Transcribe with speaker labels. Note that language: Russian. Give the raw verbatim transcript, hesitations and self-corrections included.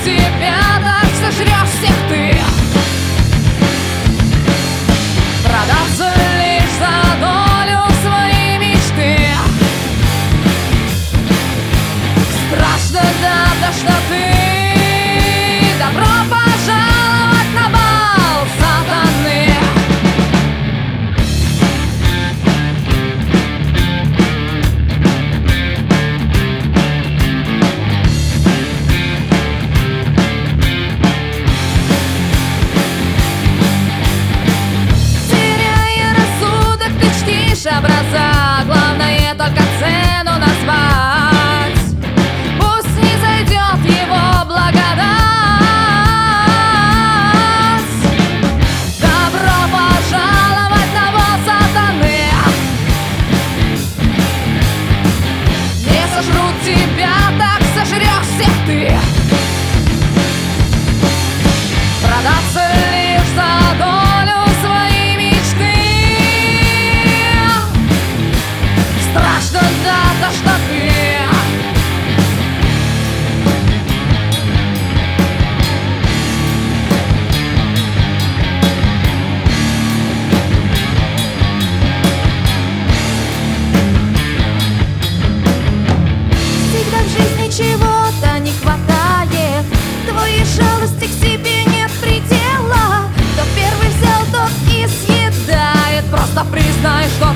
Speaker 1: тебя, так сожрешь всех ты. Продаться лишь за долю своей мечты. Страшно до тошноты. Добро пожаловать на бал сатаны. Теряя рассудок, ты чтишь образа. Главное только цену назвать. Пусть не зайдет его благодать. Добро пожаловать на бал сатаны. Не сожрут тебя, так сожрешь всех ты. Продаться лишь за долю своей мечты. Страшно до тошноты. Всегда в жизни чего-то не хватает. Твоей жалости к себе нет предела. Кто первый взял, тот и съедает. Просто признай, что